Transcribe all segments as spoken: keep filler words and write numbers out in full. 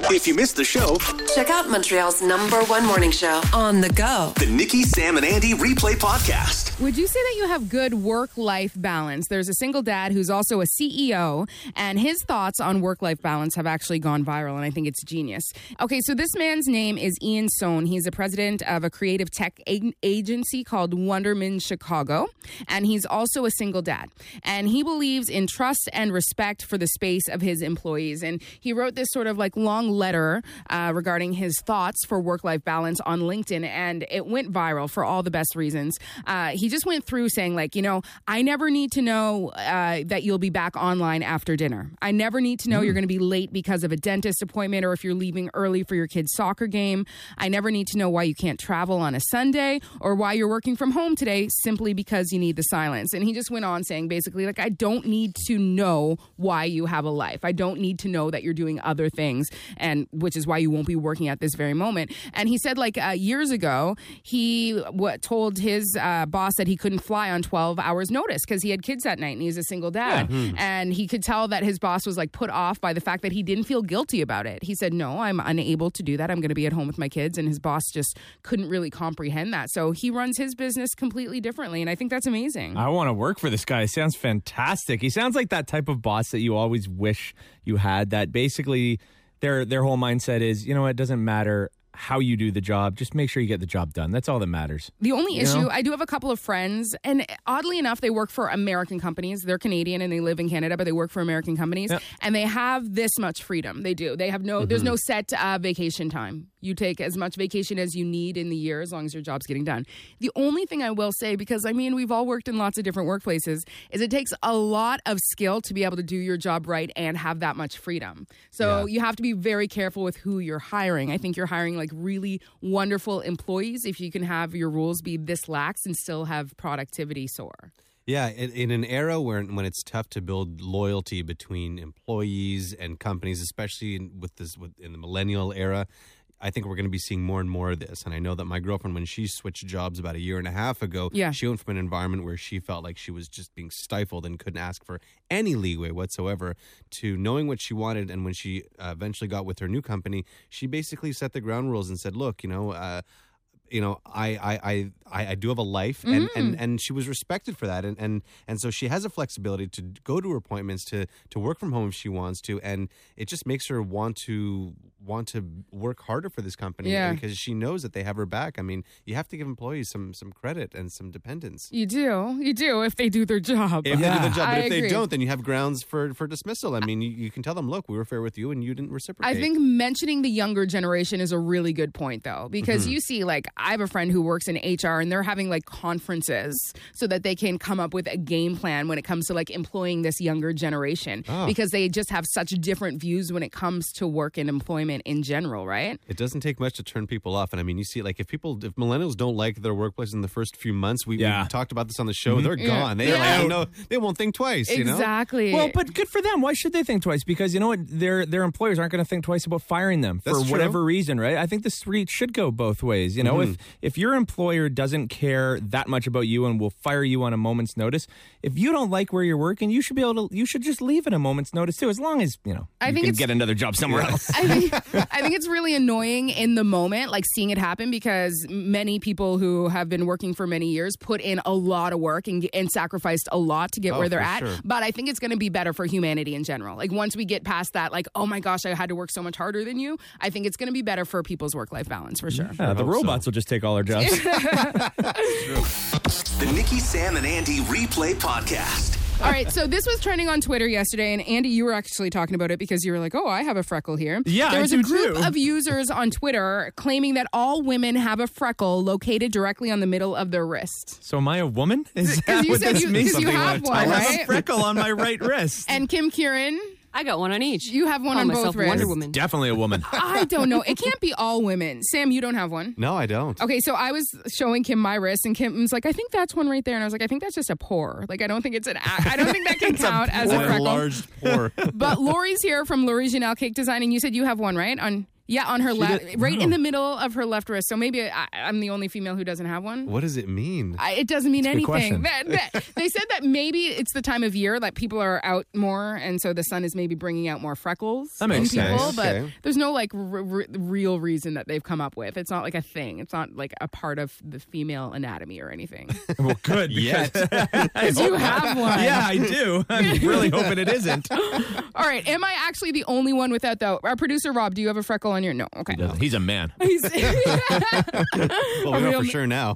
If you missed the show, check out Montreal's number one morning show on the go. The Nikki, Sam, and Andy Replay Podcast. Would you say that you have good work-life balance? There's a single dad who's also a C E O, and his thoughts on work-life balance have actually gone viral, and I think it's genius. Okay, so this man's name is Ian Sohn. He's the president of a creative tech a- agency called Wonderman Chicago, and he's also a single dad. And he believes in trust and respect for the space of his employees. And he wrote this sort of like long letter uh, regarding his thoughts for work-life balance on LinkedIn, and it went viral for all the best reasons. Uh, he just went through saying, like, you know, I never need to know uh, that you'll be back online after dinner. I never need to know mm. you're going to be late because of a dentist appointment or if you're leaving early for your kid's soccer game. I never need to know why you can't travel on a Sunday or why you're working from home today simply because you need the silence. And he just went on saying basically, like, I don't need to know why you have a life. I don't need to know that you're doing other things, and which is why you won't be working at this very moment. And he said, like, uh, years ago, he what, told his uh, boss that he couldn't fly on twelve hours notice because he had kids that night and he's a single dad. Yeah. Mm. And he could tell that his boss was like put off by the fact that he didn't feel guilty about it. He said, no, I'm unable to do that. I'm going to be at home with my kids. And his boss just couldn't really comprehend that. So he runs his business completely differently. And I think that's amazing. I want to work for this guy. He sounds fantastic. He sounds like that type of boss that you always wish you had, that basically their their whole mindset is, you know, it doesn't matter how you do the job, just make sure you get the job done. That's all that matters. The only you issue, know? I do have a couple of friends, and oddly enough, they work for American companies. They're Canadian and they live in Canada, but they work for American companies, yep. and they have this much freedom. They do. They have no, mm-hmm. there's no set uh, vacation time. You take as much vacation as you need in the year as long as your job's getting done. The only thing I will say, because I mean, we've all worked in lots of different workplaces, is it takes a lot of skill to be able to do your job right and have that much freedom. So yeah. you have to be very careful with who you're hiring. I think you're hiring like really wonderful employees if you can have your rules be this lax and still have productivity soar. Yeah, in, in an era where when it's tough to build loyalty between employees and companies, especially in, with this with, in the millennial era, I think we're going to be seeing more and more of this. And I know that my girlfriend, when she switched jobs about a year and a half ago, yeah. she went from an environment where she felt like she was just being stifled and couldn't ask for any leeway whatsoever to knowing what she wanted. And when she uh, eventually got with her new company, she basically set the ground rules and said, look, you know, uh, you know, I, I, I, I do have a life, and, mm. and, and she was respected for that. And, and, and so she has a flexibility to go to her appointments, to, to work from home if she wants to. And it just makes her want to want to work harder for this company yeah. because she knows that they have her back. I mean, you have to give employees some, some credit and some dependence. You do. You do if they do their job. If yeah. they do their job. But I if agree. they don't, then you have grounds for, for dismissal. I mean, you, you can tell them, look, we were fair with you and you didn't reciprocate. I think mentioning the younger generation is a really good point, though, because mm-hmm. you see, like, I have a friend who works in H R and they're having like conferences so that they can come up with a game plan when it comes to like employing this younger generation oh. because they just have such different views when it comes to work and employment in general, right? It doesn't take much to turn people off. And I mean, you see, like, if people, if millennials don't like their workplace in the first few months, we, yeah. we talked about this on the show, mm-hmm. they're yeah. gone. They yeah. like, no, they won't think twice, you know? Exactly. Well, but good for them. Why should they think twice? Because you know what? Their their employers aren't going to think twice about firing them for That's whatever true. reason, right? I think the street should go both ways. You know, mm-hmm. if if your employer doesn't care that much about you and will fire you on a moment's notice, if you don't like where you're working, you should be able to. You should just leave at a moment's notice too, as long as you know I you think can get another job somewhere yeah. else. I think I think it's really annoying in the moment, like seeing it happen, because many people who have been working for many years put in a lot of work and, and sacrificed a lot to get oh, where they're for at. Sure. But I think it's going to be better for humanity in general. Like once we get past that, like, oh my gosh, I had to work so much harder than you. I think it's going to be better for people's work-life balance for sure. Yeah, the robots so. will just take all our jobs. The Nikki, Sam, and Andy Replay Podcast. All right, so this was trending on Twitter yesterday, and Andy, you were actually talking about it because you were like, oh, I have a freckle here. Yeah, There was I do a group too. of users on Twitter claiming that all women have a freckle located directly on the middle of their wrist. So am I a woman? Is Because that you what said this you, means? 'cause you have one, I have right? a freckle on my right wrist. And Kim Kieran, I got one on each. you have one Call on both myself wrists. Wonder Woman. Definitely a woman. I don't know. It can't be all women. Sam, you don't have one. No, I don't. Okay, so I was showing Kim my wrist, and Kim was like, I think that's one right there. And I was like, I think that's just a pore. Like, I don't think it's an act. I don't think that can count as a What freckle. enlarged pore. But Lori's here from Lori Janelle Cake Design, and you said you have one, right? On Yeah, on her left, did- right wow. in the middle of her left wrist. So maybe I, I'm the only female who doesn't have one. What does it mean? I, it doesn't mean That's a good anything. question. That- that- they said that maybe it's the time of year that people are out more, and so the sun is maybe bringing out more freckles That makes in people. sense. But Okay. there's no like r- r- real reason that they've come up with. It's not like a thing. It's not like a part of the female anatomy or anything. Well, good. Yet. Because you have one. Yeah, I do. I'm really hoping it isn't. All right. Am I actually the only one without though? Our producer Rob, do you have a freckle on your? No. Okay. He's a man. He's- Well, we know for sure now.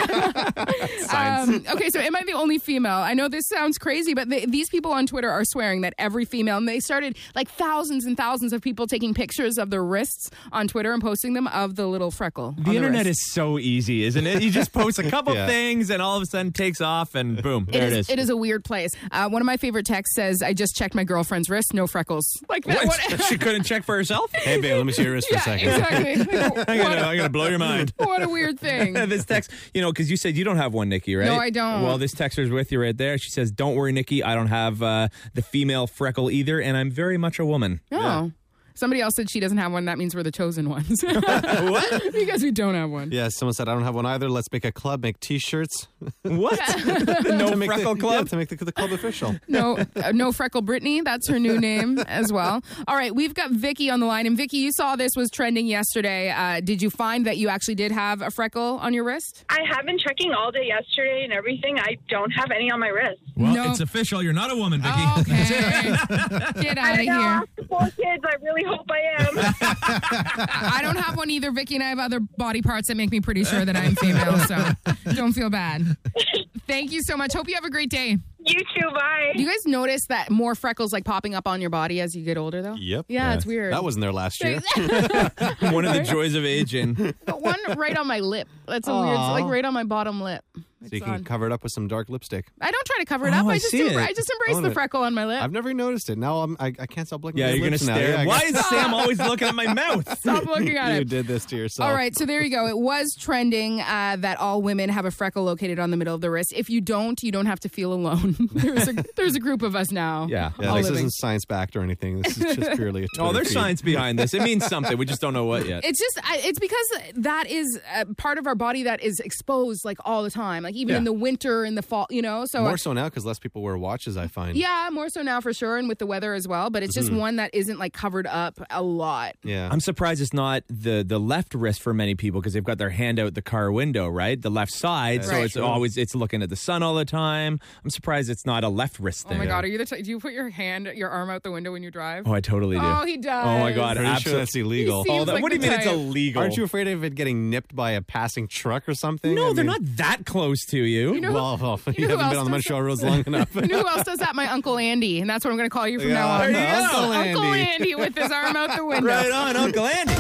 Um, okay, so am I the only female? I know this sounds crazy, but they, these people on Twitter are swearing that every female, and they started like thousands and thousands of people taking pictures of their wrists on Twitter and posting them of the little freckle. The internet is so easy, isn't it? You just post a couple Yeah. things and all of a sudden it takes off and boom, there it is. It is a weird place. Uh, one of my favorite texts says, "I just checked my girlfriend's wrist, no freckles." Like that. What? What- She couldn't check for herself? Hey, babe, let me see your wrist for a yeah, second. exactly. Like, I'm gonna, what, I'm gonna blow your mind. a, what a weird thing. This text, you know, because you said you don't have one, Nikki, right? No, I don't. Well, this texter's with you right there. She says, "Don't worry, Nikki. I don't have uh, the female freckle either, and I'm very much a woman." Oh. Somebody else said she doesn't have one. That means we're the chosen ones. What? Because we don't have one. Yeah, someone said, I don't have one either. Let's make a club, make T-shirts. What? no to make freckle the, club? Yeah, to make the, the club official. No, uh, no Freckle Brittany. That's her new name as well. All right, we've got Vicky on the line, and Vicky, you saw this was trending yesterday. Uh, did you find that you actually did have a freckle on your wrist? I have been checking all day yesterday and everything. I don't have any on my wrist. Well, No. it's official. You're not a woman, Vicky. Oh, okay, get out of I know, here. after four kids, I really hope I am. I don't have one either, Vicky, and I have other body parts that make me pretty sure that I'm female. So don't feel bad. Thank you so much. Hope you have a great day. You too, bye. Do you guys notice that more freckles like popping up on your body as you get older, though? Yep. Yeah, it's weird. That wasn't there last year. One of the joys of aging. But one right on my lip. That's a weird, Aw. like right on my bottom lip. So you It's can on. cover it up with some dark lipstick. I don't try to cover it Oh, up. I I just, see embra- it. I just embrace Own the it. freckle on my lip. I've never noticed it. Now I'm, I, I can't stop looking Yeah, at you're your gonna lips now. stare. Yeah, I Why guess- is Sam always looking at my mouth? Stop looking at You it. did this to yourself. All right, so there you go. It was trending uh, that all women have a freckle located on the middle of the wrist. If you don't, you don't have to feel alone. there's a there's a group of us now. Yeah. Yeah, all this living. isn't science backed or anything. This is just purely a Twitter Oh, there's feed. science behind this. It means something. We just don't know what yet. It's just I, it's because that is a part of our body that is exposed like all the time, like even Yeah. in the winter, in the fall. You know, so More so now because less people wear watches, I find. yeah, more so now for sure, and with the weather as well. But it's just one that isn't like covered up a lot. Yeah. I'm surprised it's not the the left wrist for many people because they've got their hand out the car window, right? The left side, so Right. it's always it's looking at the sun all the time. I'm surprised it's not a left wrist Oh thing. my god, are you the t- do you put your hand, your arm out the window when you drive? Oh, I totally do. Oh, he does. Oh my god, Pretty sure absolutely. that's illegal. He seems Oh, that, like what do you the mean it's type. illegal? Aren't you afraid of it getting nipped by a passing truck or something? No, I they're mean- not that close to you. You know who- Well, well you, you know who haven't been else on the does Montreal roads long enough. You know who else does that? My Uncle Andy, and that's what I'm going to call you from Yeah, now on. there you go. Uncle Uncle Andy. Andy with his arm out the window. Right on, Uncle Andy.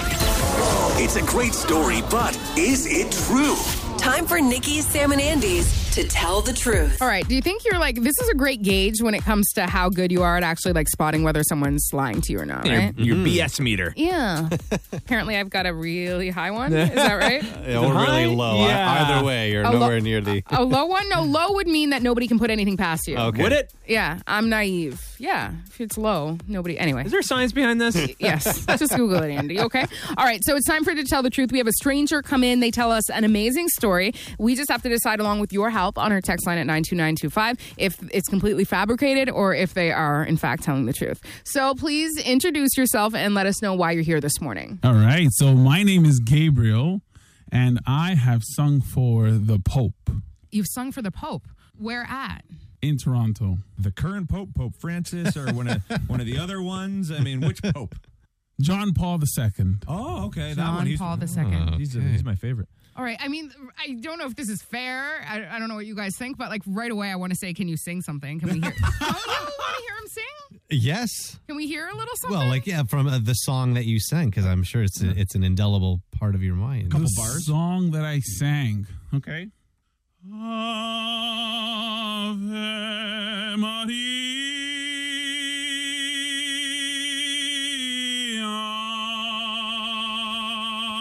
It's a great story, but is it true? Time for Nikki's, Sam, and Andy's to tell the truth. All right. Do you think you're like, this is a great gauge when it comes to how good you are at actually like spotting whether someone's lying to you or not, right? Your, your B S meter. Yeah. Apparently, I've got a really high one. Is that right? Yeah, or really low. Yeah. Either way, you're A lo- nowhere near the. A low one? No, low would mean that nobody can put anything past you. Okay. Would it? Yeah, I'm naive. Yeah, if it's low, nobody. Anyway. Is there science behind this? Yes. Just Google it, Andy. Okay. All right. So it's time for you to tell the truth. We have a stranger come in. They tell us an amazing story. We just have to decide, along with your help, on our text line at nine two nine two five, if it's completely fabricated or if they are, in fact, telling the truth. So please introduce yourself and let us know why you're here this morning. All right. So my name is Gabriel, and I have sung for the Pope You've sung for the Pope. Where at? in Toronto. The current Pope, Pope Francis, or one of one of the other ones? I mean, which Pope? John Paul the Second. Oh, okay, that John one. He's, Paul the oh, Second. He's, he's my favorite. All right. I mean, I don't know if this is fair. I, I don't know what you guys think, but like right away, I want to say, can you sing something? Can we hear? Oh, you want to hear him sing? Yes. Can we hear a little something? Well, like yeah, from uh, the song that you sang, because I'm sure it's a, it's an indelible part of your mind. the song that I sang. Okay. Ave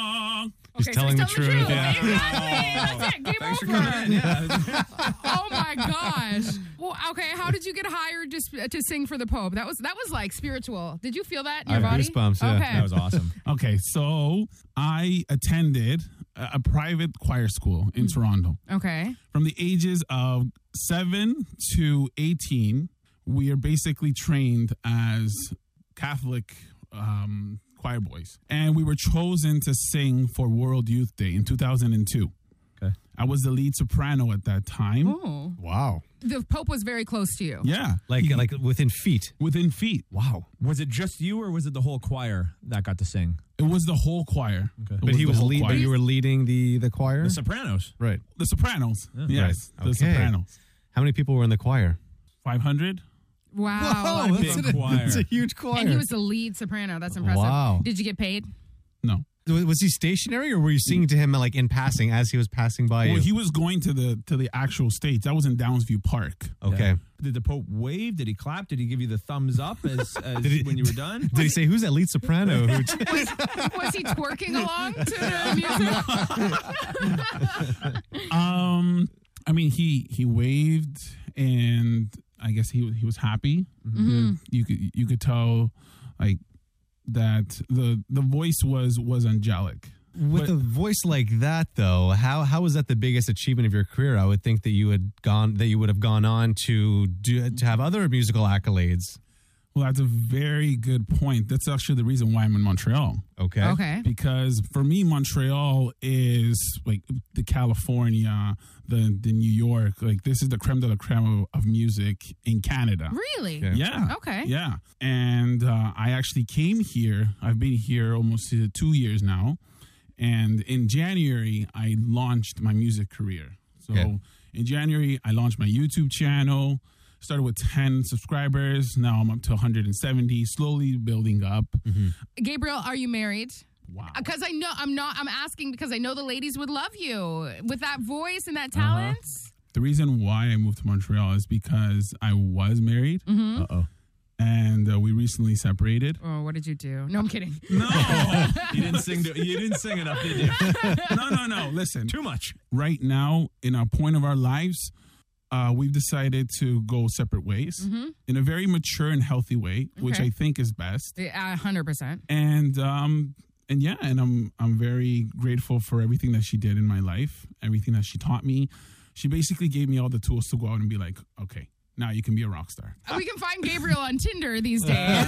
Maria. Just Okay, telling so the tell truth. The Yeah. Exactly. That's it. Game Thanks for over. coming in. Yeah. Oh my my gosh. Well, okay, how did you get hired just to sing for the Pope? That was that was like spiritual. Did you feel that in your I have body? goosebumps, yeah. Okay. That was awesome. Okay, so I attended a, a private choir school in Toronto. Okay. From the ages of seven to eighteen, we are basically trained as Catholic um, choir boys. And we were chosen to sing for World Youth Day in two thousand two. Okay. I was the lead soprano at that time. Oh. Wow. The Pope was very close to you. Yeah. Like He- like within feet. within feet. Wow. Was it just you, or was it the whole choir that got to sing? It was the whole choir. Okay. It But he the was whole lead, choir. but you were leading the the choir? The Sopranos. Right. The Sopranos. Yes. Right. The Okay. Sopranos. How many people were in the choir? five hundred? Wow. Whoa, that's Big choir. It's a huge choir. And he was the lead soprano. That's impressive. Wow. Did you get paid? No. Was was he stationary, or were you singing to him like in passing as he was passing by Well, you? he was going to the to the actual stage. That was in Downsview Park. Okay. Yeah. Did the Pope wave? Did he clap? Did he give you the thumbs up as, as Did he- when you were done? Did he say, "Who's that lead soprano?" Who Was he twerking along to the music? Um, I mean, he he waved, and I guess he he was happy. Mm-hmm. You could you could tell, like that the the voice was was angelic. With But- a voice like that, though, how how was that the biggest achievement of your career? I would think that you had gone that you would have gone on to do to have other musical accolades. Well, that's a very good point. That's actually the reason why I'm in Montreal. Okay. Okay. Because for me, Montreal is like the California, the the New York. Like this is the creme de la creme of, of music in Canada. Really? Yeah. Yeah. Okay. Yeah. And uh, I actually came here. I've been here almost uh, two years now. And in January, I launched my music career. So Okay. in January, I launched my YouTube channel. Started with ten subscribers. Now I'm up to one hundred seventy, slowly building up. Gabriel, are you married? Wow. Because I know I'm not. I'm asking because I know the ladies would love you with that voice and that talent. The reason why I moved to Montreal is because I was married. Uh oh. And uh, we recently separated. Oh, what did you do? No, I'm kidding. No, You didn't sing. To, you didn't sing enough, did you? no, no, no. Listen, Too much. right now in our point of our lives, uh, we've decided to go separate ways in a very mature and healthy way, which Okay. I think is best. A hundred percent. And um, and yeah, and I'm I'm very grateful for everything that she did in my life, everything that she taught me. She basically gave me all the tools to go out and be like, okay, now you can be a rock star. We can find Gabriel on Tinder these days.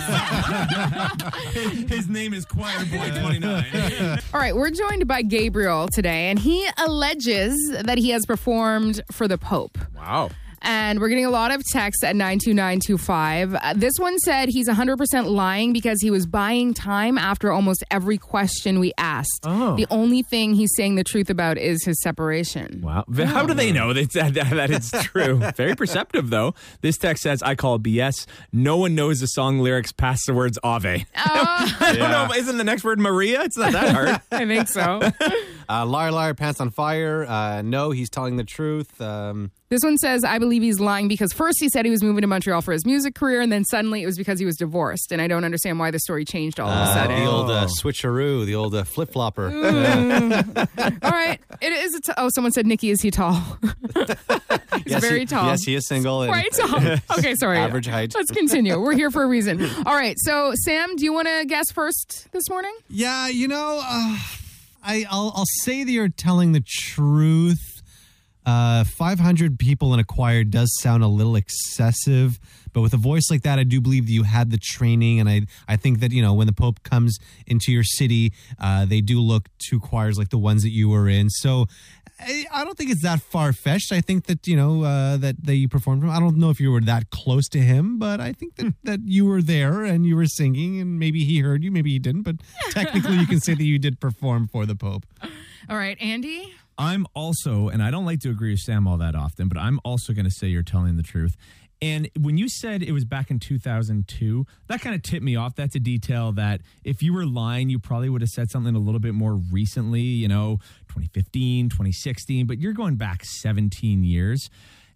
His name is Choir Boy twenty-nine. All right, we're joined by Gabriel today, and he alleges that he has performed for the Pope. Wow. And we're getting a lot of texts at nine two nine two five. Uh, this one said he's one hundred percent lying because he was buying time after almost every question we asked. Oh. The only thing he's saying the truth about is his separation. Wow. How do they know that, that, that it's true? Very perceptive, though. This text says, I call B S. No one knows the song lyrics past the words Ave. I don't know. Isn't the next word Maria? It's not that hard. I think so. Uh, liar, liar, pants on fire. Uh, no, he's telling the truth. Um, This one says, I believe he's lying because first he said he was moving to Montreal for his music career, and then suddenly it was because he was divorced. And I don't understand why the story changed all of a uh, sudden. the old uh, switcheroo, the old uh, flip flopper. All right. It is. A t- oh, someone said, Nikki, is he tall? He's yes, very he, tall. Yes, he is single. And Quite tall. Okay, sorry. Average height. Let's continue. We're here for a reason. All right. So, Sam, do you want to guess first this morning? Yeah, you know, uh, I I'll, I'll say that you're telling the truth. Uh, five hundred people in a choir does sound a little excessive, but with a voice like that, I do believe that you had the training, and I I think that, you know, when the Pope comes into your city, uh, they do look to choirs like the ones that you were in. So I, I don't think it's that far fetched. I think that, you know, uh, that that you performed from. I don't know if you were that close to him, but I think that that you were there and you were singing, and maybe he heard you, maybe he didn't, but technically you can say that you did perform for the Pope. All right, Andy? I'm also, and I don't like to agree with Sam all that often, but I'm also going to say you're telling the truth. And when you said it was back in two thousand two, that kind of tipped me off. That's a detail that if you were lying, you probably would have said something a little bit more recently, you know, twenty fifteen, twenty sixteen, but you're going back seventeen years.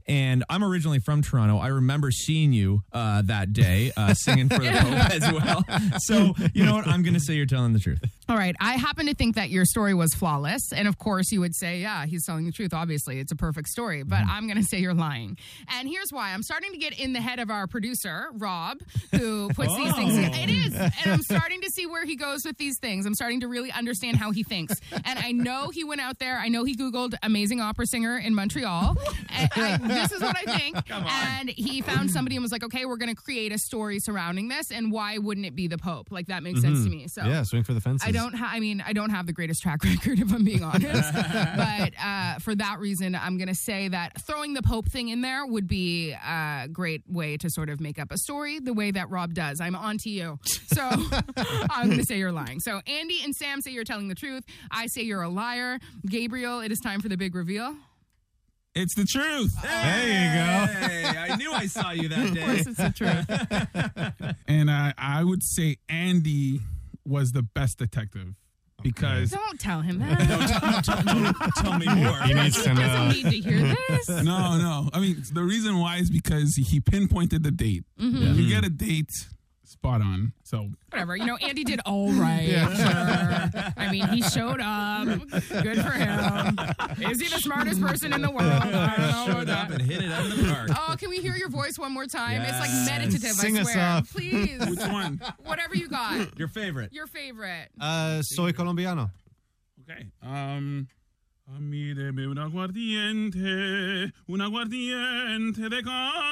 And I'm originally from Toronto. I remember seeing you uh, that day uh, singing for the Pope as well. So, you know what? I'm going to say you're telling the truth. All right. I happen to think that your story was flawless. And of course, you would say, yeah, he's telling the truth. Obviously, it's a perfect story. But mm-hmm. I'm going to say you're lying. And here's why. I'm starting to get in the head of our producer, Rob, who puts oh. these things together. It is. And I'm starting to see where he goes with these things. I'm starting to really understand how he thinks. And I know he went out there. I know he Googled amazing opera singer in Montreal. And I, this is what I think. And he found somebody and was like, okay, we're going to create a story surrounding this. And why wouldn't it be the Pope? Like, that makes mm-hmm. sense to me. So yeah, swing for the fences. I don't ha- I mean, I don't have the greatest track record, if I'm being honest. But uh, for that reason, I'm going to say that throwing the Pope thing in there would be a great way to sort of make up a story the way that Rob does. I'm on to you. So I'm going to say you're lying. So Andy and Sam say you're telling the truth. I say you're a liar. Gabriel, it is time for the big reveal. It's the truth. Hey, there you go. Hey, I knew I saw you that day. Of course it's the truth. And uh, I would say Andy was the best detective. Because don't tell him that. don't, tell, don't tell me more. He needs to He know. doesn't need to hear this. No, no. I mean, the reason why is because he pinpointed the date. Mm-hmm. Yeah. You get a date, spot on. So whatever. You know, Andy did all right. Yeah. Sure. I mean, he showed up. Good for him. Is he the smartest person in the world? I don't know Showed about up that. and hit it out of the park. Oh, can we hear your voice one more time? Yes. It's like meditative, Sing I us swear. off. Please. which one? Whatever you got. Your favorite. Your favorite. Uh, soy colombiano. Okay. Um. Míreme un aguardiente, un aguardiente de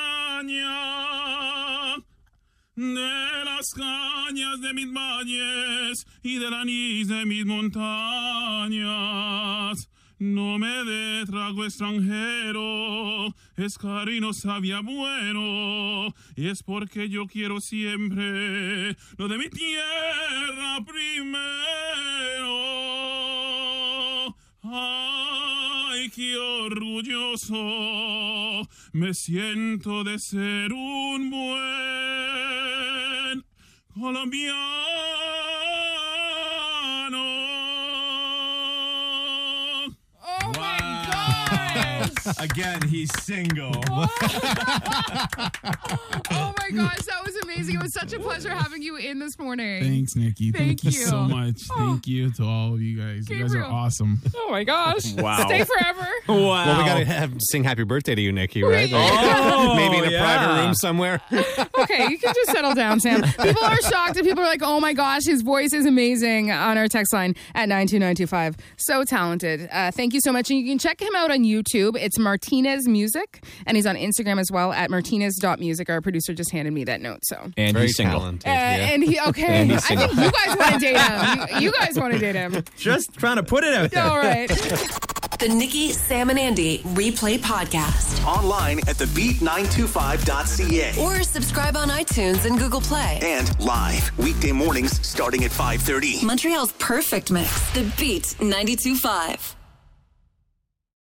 caña, de las cañas de mis valles y del anís de mis montañas. No me dé trago extranjero, es caro y no sabía bueno, y es porque yo quiero siempre lo de mi tierra primero. Ay, qué orgulloso me siento de ser un buen colombiano. Oh, my gosh. Again, he's single. Oh my gosh, that was amazing. It was such a pleasure having you in this morning. Thanks, Nikki. Thank Thank, you. you. so much. Oh. Thank you to all of you guys. You guys are Gabriel. awesome. Oh my gosh. Wow. Stay forever. Wow. Well, we got to have sing happy birthday to you, Nikki, right? Wait. Oh, Maybe in a yeah. private room somewhere. Okay, you can just settle down, Sam. People are shocked and people are like, oh my gosh, his voice is amazing on our text line at nine two nine two five. So talented. Uh, thank you so much. And you can check him out on YouTube. It's Martinez Music. And he's on Instagram as well at martinez dot music. Our producer just handed me that note. So. And Very he's single. talented. Uh, yeah. And he, okay, And he's I think single. you guys want to date him. You, you guys want to date him. Just trying to put it out there. All right. The Nikki, Sam, and Andy Replay Podcast. Online at the beat nine two five dot c a. Or subscribe on iTunes and Google Play. And live weekday mornings starting at five thirty. Montreal's perfect mix. The Beat ninety-two point five.